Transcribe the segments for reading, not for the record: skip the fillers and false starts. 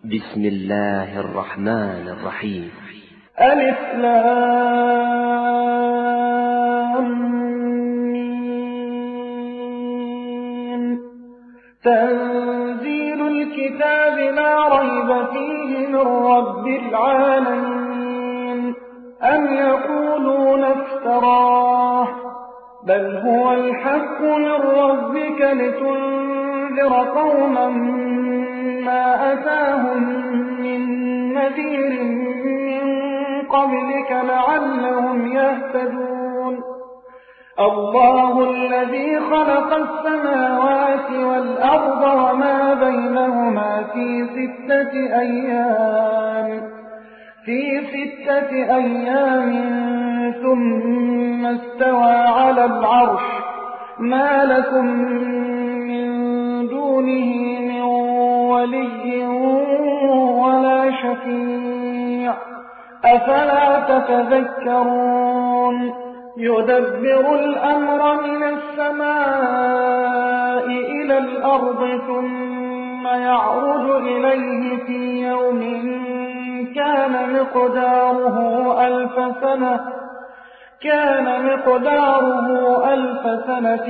بسم الله الرحمن الرحيم. ألف لام ميم. تنزيل الكتاب لا ريب فيه من رب العالمين. أم يقولون افتراه بل هو الحق من ربك لتنذر قوما ما أتاهم من نذير من قبلك لعلهم يهتدون. الله الذي خلق السماوات والأرض وما بينهما في 6 أيام ثم استوى على العرش. ما لكم من دونه من ولي ولا شفيع أفلا تتذكرون. يدبر الأمر من السماء إلى الأرض ثم يعرج إليه في يوم كان مقداره ألف سنة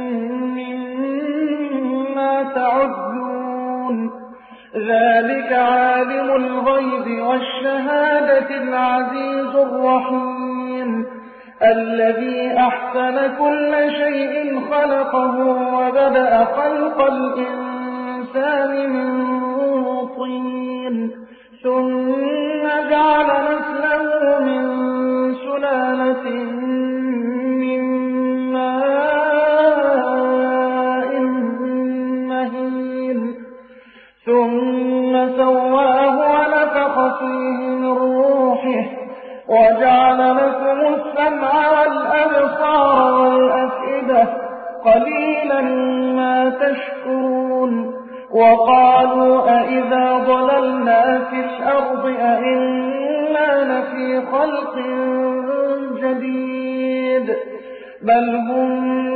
مما تعدون. ذلك عالم الغيب والشهادة العزيز الرحيم الذي أحسن كل شيء خلقه وبدأ خلق الإنسان من طين ثم جعل نسله من سلالة من ماء مهين ثم سواه ونفخ فيه من روحه وجعل لكم السمع والأبصار والأفئدة قليلا ما تشكرون. وقالوا أئذا ضللنا في الأرض أئنا لفي خلق جديد بل هم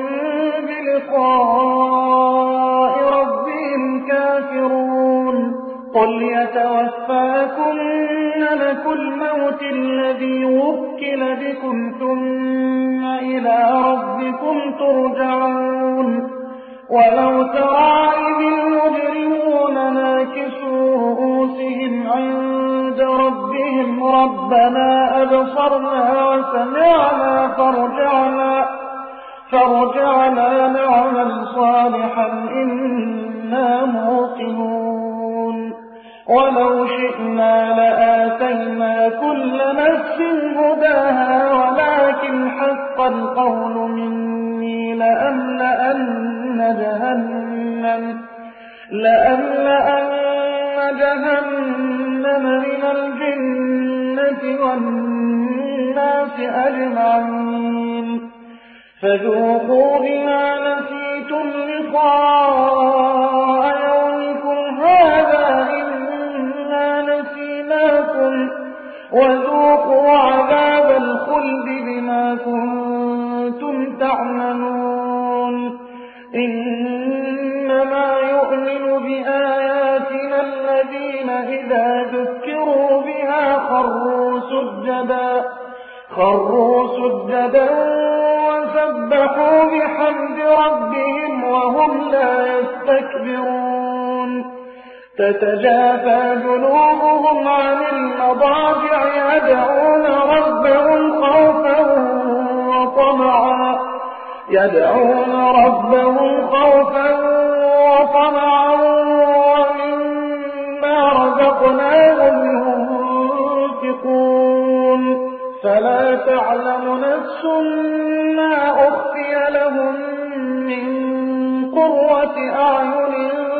بلقاء ربهم كافرون. قل يتوفاكم ملك الموت الذي وكل بكم ثم إلى ربكم ترجعون. ولو ترى إذ المجرمون ناكسوا رؤوسهم عند ربهم ربنا أبصرنا وسمعنا فارجعنا نعمل صالحا إنا موقنون. ولو شئنا لآتينا كل نفس هداها ولكن حق القول مني لأملأن جهنم من الجنة والناس أجمعين. فذوقوا بما نسيتم لقاء يومكم هذا إنا نسيناكم وذوقوا عذاب الخلد بما كنتم تعملون. إنما يؤمن بآياتنا الذين إذا ذكروا بها خروا سجدا وسبحوا بحمد ربهم وهم لا يستكبرون. تتجافى جنوبهم عن المضاجع يدعون ربهم خوفا وطمعا ومما رزقناهم ينفقون. فلا تعلم نفس ما أخفي لهم من قرة أعين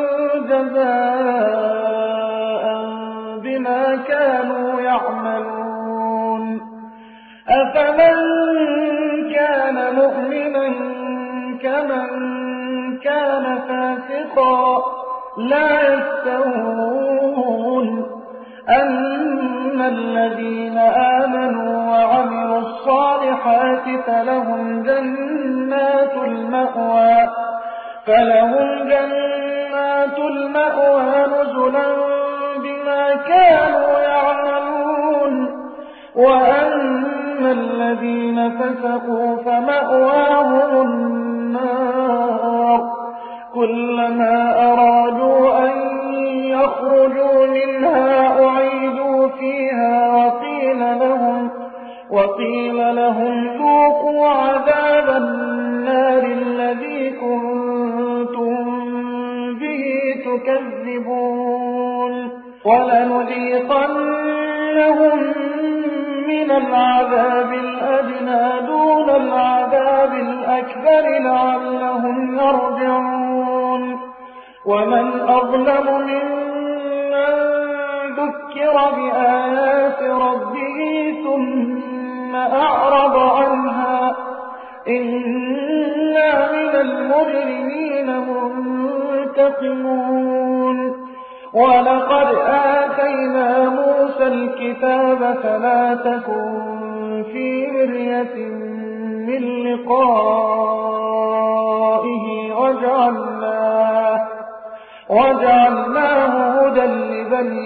جزاء بما كانوا يعملون. أفمن كان مؤمنا كمن كان فاسقا لا يستوون. أما الذين آمنوا وعملوا الصالحات فلهم جنات المأوى نزلا بما كانوا يعملون. وأما الذين فسقوا فمأواهم النار كلما أرادوا أن يخرجوا منها أعيدوا فيها وقيل لهم ذوقوا عذاب النار الذي كنتم به تكذبون. ولنذيقنهم من العذاب الأدنى دون العذاب الأكبر لعلهم يرجعون. ومن أظلم ممن ذكر بآيات ربه ثم أعرض عنها إنا من المجرمين منتقمون. ولقد آتينا موسى الكتاب فلا تكن في مرية من لقائه وجعلناه هدى لبني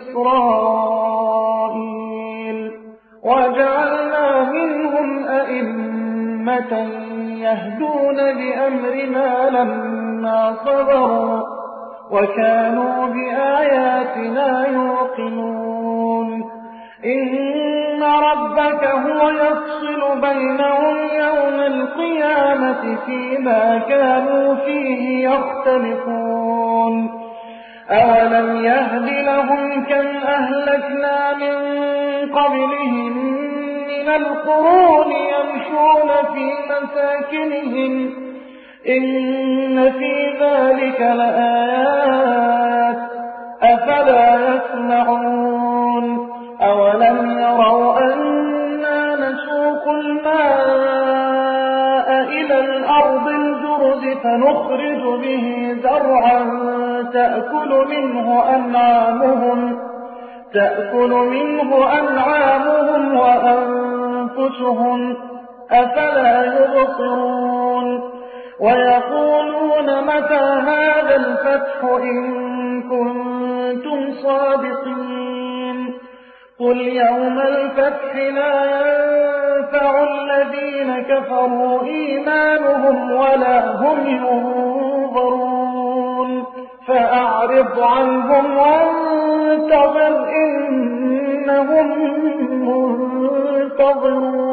إسرائيل. وجعلنا منهم أئمة يهدون بأمرنا لما صبروا وكانوا بآياتنا يوقنون. إن ربك هو يفصل بينهم يوم القيامة فيما كانوا فيه يختلفون. أولم يهد لهم كم أهلكنا من قبلهم من القرون يمشون في مساكنهم إن في ذلك لآيات أفلا يسمعون. أولم يروا أنا نسوق الماء إلى الأرض الجرز فنخرج به زرعا تأكل منه أنعامهم وأنفسهم أفلا يبصرون. ويقولون متى هذا الفتح إن كنتم صادقين. قل يوم الفتح لا ينفع الذين كفروا إيمانهم ولا هم ينظرون. فأعرض عنهم وانتظر إنهم منتظرون.